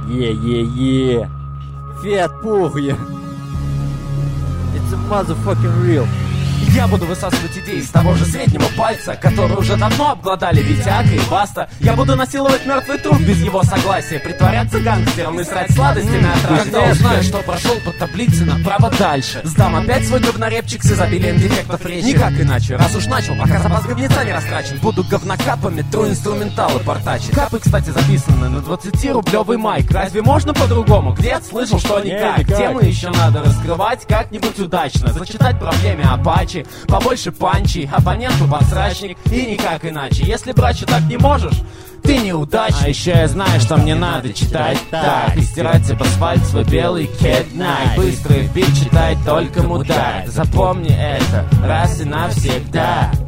Yeah. Фет пухе. It's a motherfucking real. Я буду высасывать идеи с того же среднего пальца, которые уже давно обглодали Витяка и Баста. Я буду насиловать мертвый труп без его согласия, притворяться гангстером и срать сладостями от рождения. Когда узнаю, что прошел по таблице направо дальше, сдам опять свой говнорепчик с изобилием дефектов речи. Никак иначе, раз уж начал, пока запас говнеца не растрачен. Буду говнокапами тру инструменталы портачить. Капы, кстати, записаны на 20-рублевый майк. Разве можно по-другому? Где-то слышал, что никак. Темы еще надо раскрывать как-нибудь удачно. Зачитать проблеме Апачи, побольше панчей, оппоненту подсрачник и никак иначе. Если, братча, так не можешь, ты неудачник. А еще я знаю, что мне надо читать так и стирать об асфальт свой белый кеднай. Быстрый бит читать только мудак. Запомни это раз и навсегда.